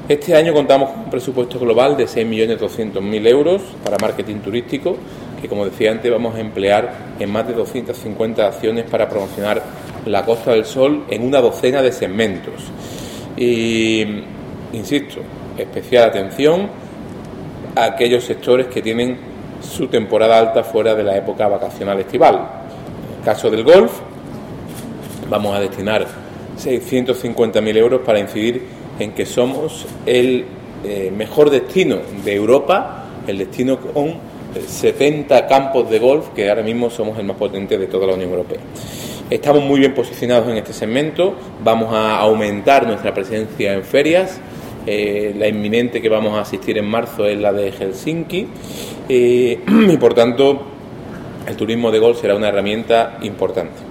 Este año contamos con un presupuesto global de 6.200.000 euros para marketing turístico, que, como decía antes, vamos a emplear en más de 250 acciones para promocionar la Costa del Sol en una docena de segmentos. Y, insisto, especial atención a aquellos sectores que tienen su temporada alta fuera de la época vacacional estival. En el caso del golf, vamos a destinar 650.000 euros para incidir en que somos el mejor destino de Europa, el destino con 70 campos de golf, que ahora mismo somos el más potente de toda la Unión Europea. Estamos muy bien posicionados en este segmento, vamos a aumentar nuestra presencia en ferias. La inminente que vamos a asistir en marzo es la de Helsinki, y por tanto el turismo de golf será una herramienta importante.